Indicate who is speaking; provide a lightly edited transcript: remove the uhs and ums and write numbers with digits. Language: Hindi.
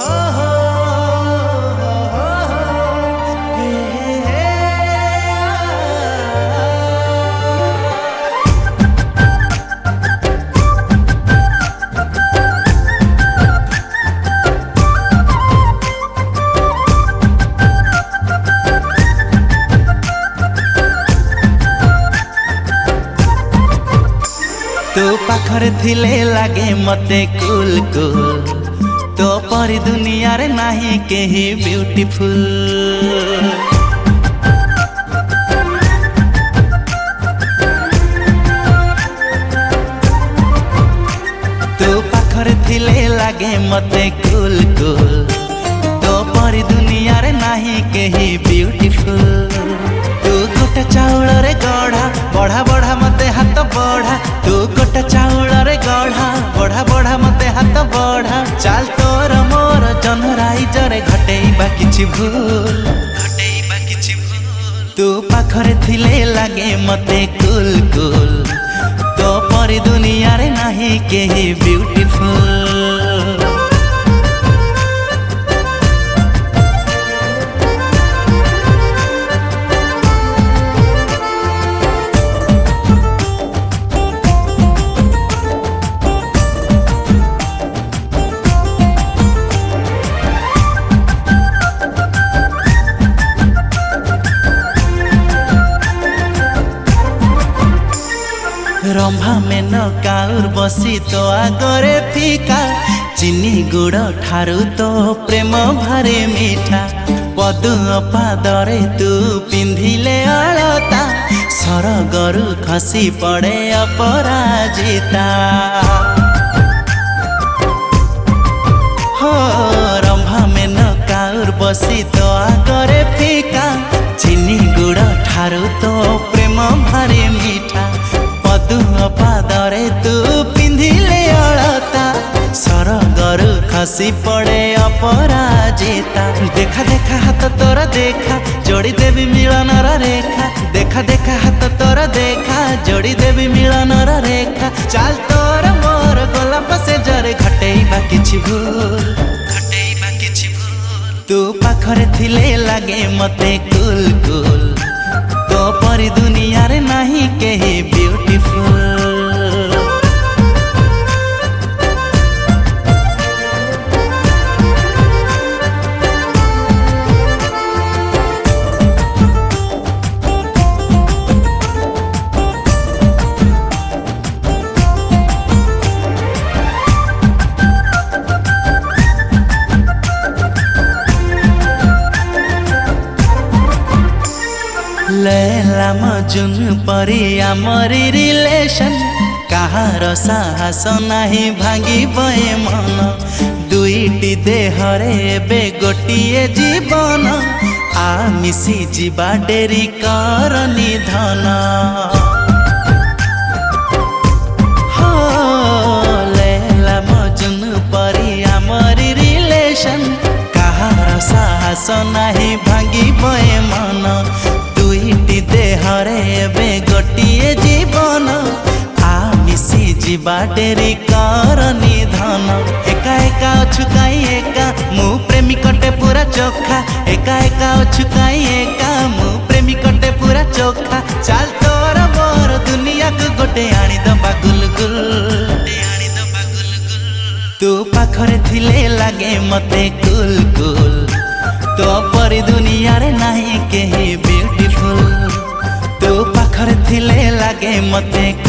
Speaker 1: तो पाखरे थिले लागे मते कुल कुल तो परी दुनिया रे नाही केही ब्यूटीफुल। तो पाखरे थिले लागे मते कुल कुल तो परी दुनिया रे नाही केही ब्यूटीफुल। तू गोटा चाउल रे गढ़ा बढ़ा बढ़ा मते हाथ बढ़ा। तू गोटा चाउल रे गढ़ा बढ़ा बढ़ा मते हाथ बढ़ा। चाल तोर मोर जनराई जरे घटेइबा किछि भूल। तू पाखरे थिले लागे मते कुल कुल तो परी दुनिया रे नाही केही ब्यूटीफुल। रंभा में न काउर बसी तो आगरे फीका। चीनी गुड़ ठारू तो प्रेम भारे मीठा। पदु पादरे तू पिंधिले अलता सरगरु खसी पड़े अपराजिता। हो रंभा में न काउर बसी तो आगरे फीका। चीनी गुड़ ठारू तो प्रेम भारे मीठा। पदु पादरे तू पिंधिले अलता सरगरु खसी पड़े अपराजिता। देखा देखा हाथ तोरा देखा जोड़ी देवी मिलनर रेखा। देखा देखा हाथ तोरा देखा जोड़ी देवी मिलनर रेखा। चाल तोर मोर गोलाप से जरे घटेइबा किछि भूल। तू पाखरे थिले लागे मते कुल कुल तो परी दुनिया रे नाही केही ब्यूटीफुल। लैला मजुन परी आमरी रिलेशन। कहार साहस नाही भांगी बए मन। दुईटी देहरे बे गोटिए जीवन। आ मिसी जीवा डेरी कर निधन। हो लैला मजुन परी आमरी रिलेशन। कहार साहस नाही भांगी बए मन। दुईटी देहरे बे गोटिए जीवन। आ मिसी जीवा डेरी कर निधन। एका एका अछु काई एका मु प्रेमिकटे पूरा चोखा। एका एका अछु काई एका मु प्रेमिकटे पूरा चोखा। चाल तोर मोर दुनिया को गोटे आनी दबा गुलगुल। तू पाखरे थिले लागे मते कुल कुल तो परी दुनिया रे नाही केही ब्यूटीफुल। तू पाखरे थिले लागे मते